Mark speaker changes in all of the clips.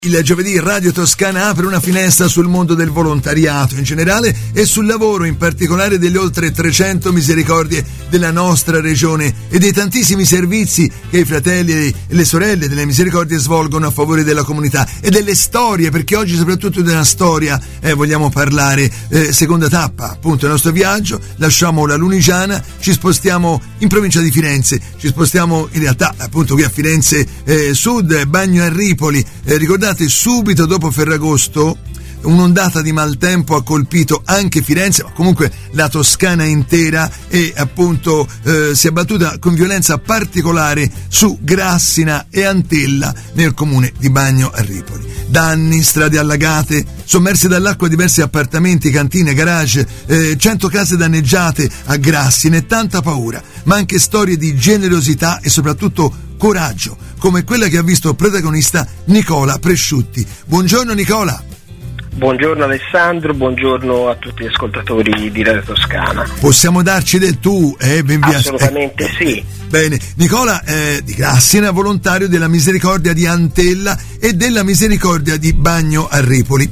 Speaker 1: Il giovedì Radio Toscana apre una finestra sul mondo del volontariato in generale e sul lavoro in particolare delle oltre 300 misericordie della nostra regione e dei tantissimi servizi che i fratelli e le sorelle delle misericordie svolgono a favore della comunità e delle storie, perché oggi soprattutto della storia vogliamo parlare. Seconda tappa appunto del nostro viaggio, lasciamo la Lunigiana, ci spostiamo in provincia di Firenze, ci spostiamo in realtà appunto qui a Firenze Sud, Bagno a Ripoli. Ricordate, subito dopo Ferragosto un'ondata di maltempo ha colpito anche Firenze, ma comunque la Toscana intera, e appunto si è abbattuta con violenza particolare su Grassina e Antella nel comune di Bagno a Ripoli. Danni, strade allagate, sommerse dall'acqua diversi appartamenti, cantine, garage, 100 case danneggiate a Grassina e tanta paura, ma anche storie di generosità e soprattutto coraggio, come quella che ha visto protagonista Nicola Presciutti. Buongiorno Nicola.
Speaker 2: Buongiorno Alessandro, buongiorno a tutti gli ascoltatori di Radio Toscana.
Speaker 1: Possiamo darci del tu?
Speaker 2: Assolutamente sì.
Speaker 1: Bene, Nicola di Grassina, volontario della Misericordia di Antella e della Misericordia di Bagno a Ripoli.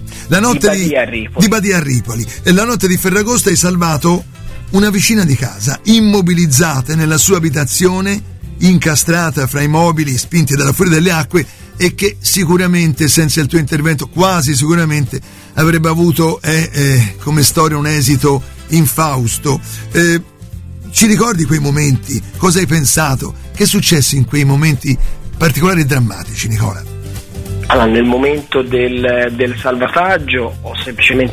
Speaker 1: Di Badia a Ripoli. E la notte di Ferragosto hai salvato una vicina di casa, immobilizzata nella sua abitazione, incastrata fra i mobili spinti dalla furia delle acque, e che sicuramente senza il tuo intervento quasi sicuramente avrebbe avuto come storia un esito infausto. Ci ricordi quei momenti? Cosa hai pensato? Che è successo in quei momenti particolari e drammatici, Nicola?
Speaker 2: Allora, nel momento del salvataggio ho semplicemente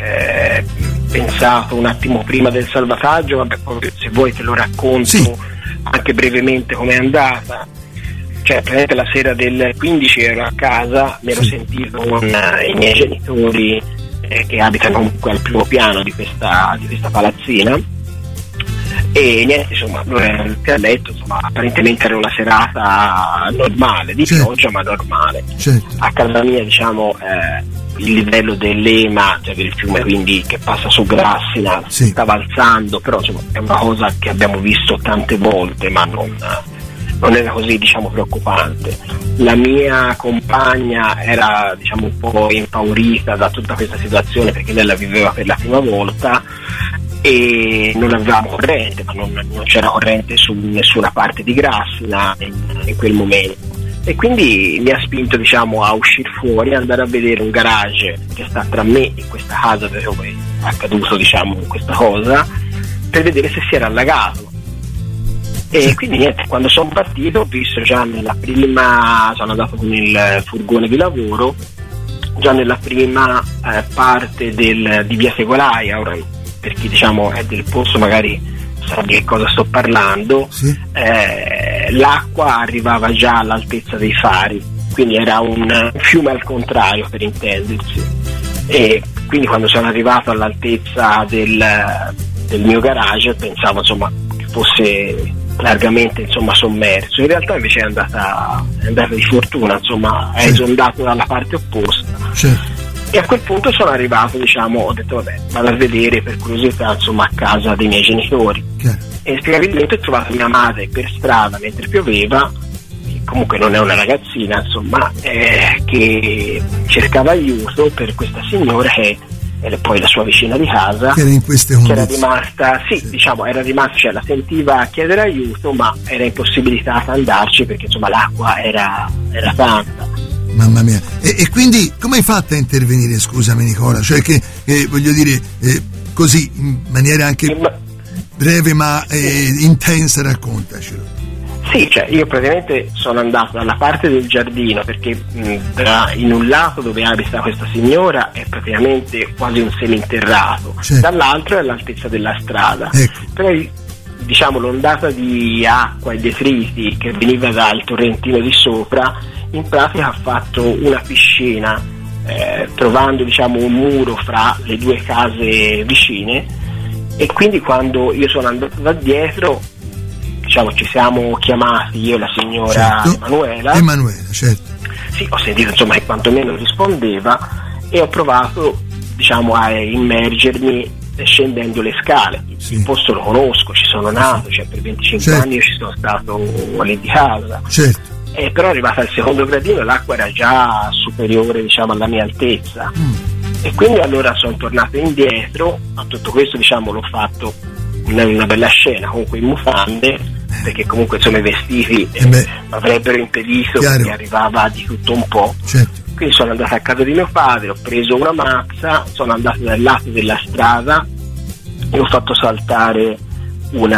Speaker 2: pensato un attimo prima del salvataggio, vabbè, se vuoi te lo racconto. Sì. Anche brevemente com'è andata. Praticamente la sera del 15 ero a casa, mi ero sentito con i miei genitori che abitano comunque al primo piano di questa palazzina, e niente, insomma, loro erano tutti a letto, insomma, apparentemente era una serata normale, di pioggia ma normale. Certo. A casa mia, il livello dell'Ema, cioè del fiume quindi che passa su Grassina, stava alzando, però insomma è una cosa che abbiamo visto tante volte, ma non era così preoccupante. La mia compagna era un po' impaurita da tutta questa situazione, perché lei la viveva per la prima volta e non avevamo corrente, ma non c'era corrente su nessuna parte di Grassina in quel momento, e quindi mi ha spinto a uscire fuori, andare a vedere un garage che sta tra me e questa casa dove è accaduto questa cosa, per vedere se si era allagato. E quindi niente, quando sono partito ho visto già nella prima, sono andato con il furgone di lavoro, già nella prima parte di via Segolaia. Ora, per chi è del posto magari sa di che cosa sto parlando, l'acqua arrivava già all'altezza dei fari, quindi era un fiume al contrario, per intendersi. E quindi quando sono arrivato all'altezza del mio garage pensavo che fosse largamente sommerso. In realtà invece è andata di fortuna, è esondato dalla parte opposta. Certo. E a quel punto sono arrivato, ho detto vabbè, vado a vedere per curiosità a casa dei miei genitori. E spiegabilmente ho trovato mia madre per strada mentre pioveva, comunque non è una ragazzina che cercava aiuto per questa signora che era poi la sua vicina di casa,
Speaker 1: che era in queste onde,
Speaker 2: che era rimasta, la sentiva chiedere aiuto, ma era impossibilitata ad andarci perché l'acqua era tanta.
Speaker 1: Mamma mia. E quindi come hai fatto a intervenire, scusami Nicola? Cioè che voglio dire, così in maniera anche breve ma intensa, raccontacelo.
Speaker 2: Sì, io praticamente sono andato dalla parte del giardino, perché in un lato dove abita questa signora è praticamente quasi un seminterrato, dall'altro è all'altezza della strada. Ecco. Però l'ondata di acqua e detriti che veniva dal torrentino di sopra in pratica ha fatto una piscina, trovando un muro fra le due case vicine, e quindi quando io sono andato da dietro ci siamo chiamati, io e la signora
Speaker 1: Emanuela, certo.
Speaker 2: Sì, ho sentito che quantomeno rispondeva, e ho provato a immergermi scendendo le scale. Il posto lo conosco, ci sono nato, per 25 anni io ci sono stato lì di casa.
Speaker 1: Certo.
Speaker 2: però arrivata al secondo gradino l'acqua era già superiore, diciamo, alla mia altezza. E quindi allora sono tornato indietro. A tutto questo, diciamo, l'ho fatto una bella scena, comunque in mufande, perché comunque insomma i vestiti avrebbero impedito, perché arrivava di tutto un po'.
Speaker 1: Certo.
Speaker 2: Quindi sono andato a casa di mio padre, ho preso una mazza, sono andato dal lato della strada e ho fatto saltare un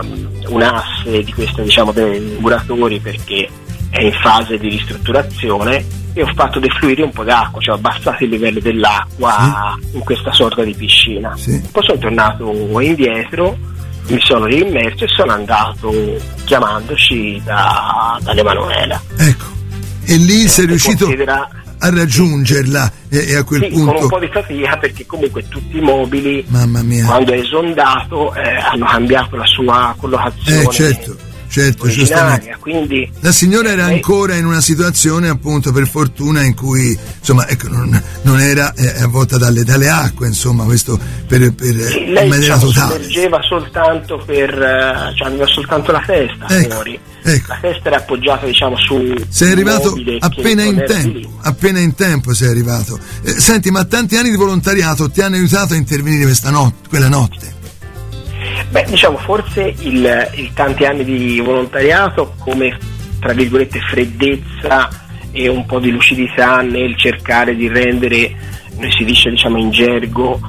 Speaker 2: asse di questa, diciamo, dei muratori, perché è in fase di ristrutturazione, e ho fatto defluire un po' d'acqua, cioè ho abbassato il livello dell'acqua in questa sorta di piscina. Poi sono tornato indietro, mi sono riimmerso e sono andato chiamandoci dall'Emanuela.
Speaker 1: Ecco, e lì sei riuscito a raggiungerla e a quel punto
Speaker 2: con un po' di fatica, perché comunque tutti i mobili,
Speaker 1: mamma mia,
Speaker 2: quando è esondato hanno cambiato la sua collocazione.
Speaker 1: Certo, giustamente.
Speaker 2: Quindi
Speaker 1: la signora era ancora in una situazione, appunto, per fortuna, in cui insomma, ecco, non era avvolta dalle acque, insomma, questo per
Speaker 2: lei,
Speaker 1: in maniera totale.
Speaker 2: Emergeva soltanto aveva soltanto la testa fuori.
Speaker 1: Ecco.
Speaker 2: La testa era appoggiata, diciamo, su.
Speaker 1: Sei arrivato appena in tempo sei arrivato. Senti, ma tanti anni di volontariato ti hanno aiutato a intervenire quella notte?
Speaker 2: Beh, diciamo, forse il tanti anni di volontariato, come tra virgolette freddezza e un po' di lucidità nel cercare di rendere, noi si dice, diciamo, in gergo,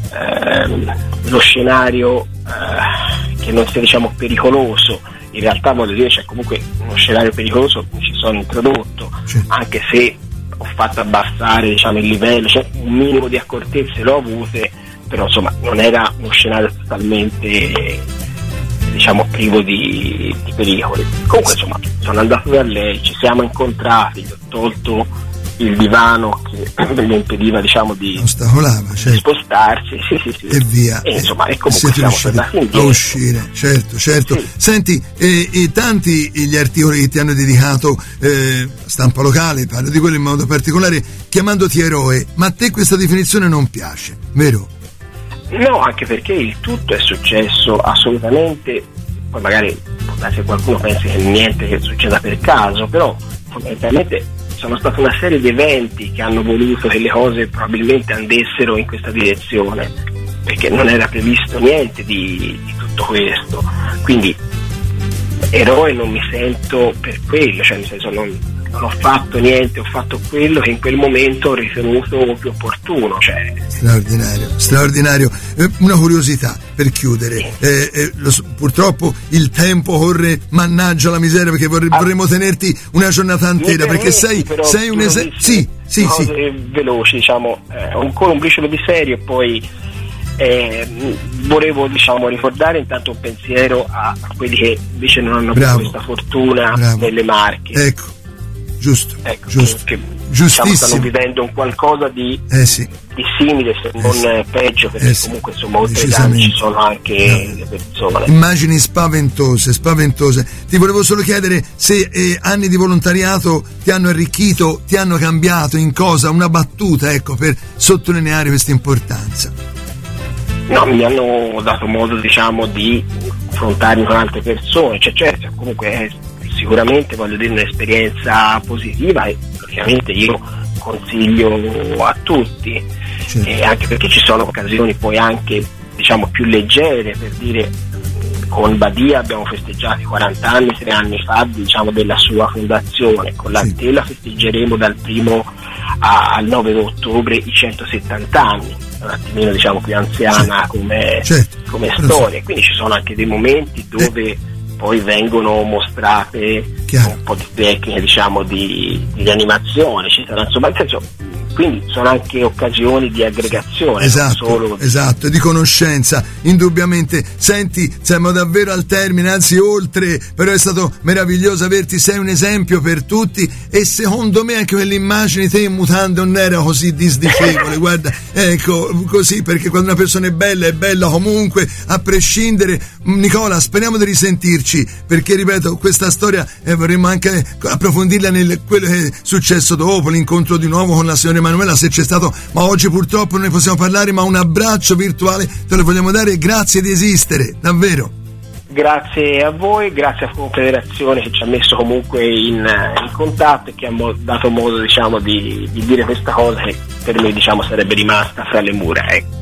Speaker 2: lo scenario che non sia, diciamo, pericoloso. In realtà, voglio dire, c'è comunque uno scenario pericoloso, mi ci sono introdotto, anche se ho fatto abbassare, diciamo, il livello, cioè un minimo di accortezze l'ho avute, però insomma non era uno scenario totalmente, diciamo, privo di pericoli. Comunque insomma sono andato da lei, ci siamo incontrati, gli ho tolto il divano che le impediva, diciamo, di spostarsi, sì.
Speaker 1: E via.
Speaker 2: E insomma, e comunque siamo tornati indietro.
Speaker 1: A uscire, certo.
Speaker 2: Sì.
Speaker 1: Senti, tanti gli articoli che ti hanno dedicato, stampa locale, parlo di quello in modo particolare, chiamandoti eroe, ma a te questa definizione non piace, vero?
Speaker 2: No, anche perché il tutto è successo assolutamente, poi magari se qualcuno pensa che niente che succeda per caso, però fondamentalmente sono stata una serie di eventi che hanno voluto che le cose probabilmente andassero in questa direzione, perché non era previsto niente di tutto questo. Quindi eroe non mi sento per quello, cioè nel senso non ho fatto niente, ho fatto quello che in quel momento ho ritenuto più opportuno. Cioè.
Speaker 1: Straordinario. Una curiosità per chiudere, purtroppo il tempo corre, mannaggia la miseria, perché vorremmo tenerti una giornata intera, perché sei un esempio. Sì.
Speaker 2: Veloci, diciamo, ancora un briciolo di serio, e poi volevo, diciamo, ricordare intanto un pensiero a quelli che invece non hanno avuto questa fortuna nelle Marche.
Speaker 1: Ecco. Giusto.
Speaker 2: Che diciamo, stanno vivendo un qualcosa di simile, se non peggio, perché comunque insomma oltre ai danni ci sono anche le persone.
Speaker 1: Immagini spaventose. Ti volevo solo chiedere se anni di volontariato ti hanno arricchito, ti hanno cambiato, in cosa, una battuta, ecco, per sottolineare questa importanza.
Speaker 2: No, mi hanno dato modo, diciamo, di confrontarmi con altre persone, cioè certo, comunque sicuramente, voglio dire, un'esperienza positiva, e ovviamente io consiglio a tutti, anche perché ci sono occasioni poi anche, diciamo, più leggere, per dire, con Badia abbiamo festeggiato i 40 anni 3 anni fa, diciamo, della sua fondazione, con l'Antella festeggeremo dal 1 al 9 ottobre i 170 anni, un attimino, diciamo, più anziana come storia, quindi ci sono anche dei momenti dove poi vengono mostrate un po' di tecniche, diciamo, di animazione, eccetera. Insomma, nel senso, quindi sono anche occasioni di aggregazione,
Speaker 1: esatto, di conoscenza, indubbiamente. Senti, siamo davvero al termine, anzi oltre, però è stato meraviglioso averti, sei un esempio per tutti, e secondo me anche quell'immagine te in mutande non era così disdicevole. Guarda, ecco, così, perché quando una persona è bella comunque, a prescindere. Nicola, speriamo di risentirci, perché ripeto, questa storia vorremmo anche approfondirla nel quello che è successo dopo, l'incontro di nuovo con la signora Emanuela, se c'è stato, ma oggi purtroppo non ne possiamo parlare, ma un abbraccio virtuale te lo vogliamo dare, e grazie di esistere, davvero.
Speaker 2: Grazie a voi, grazie a Confederazione che ci ha messo comunque in contatto e che ha dato modo, diciamo, di dire questa cosa che per me, diciamo, sarebbe rimasta fra le mura, ecco.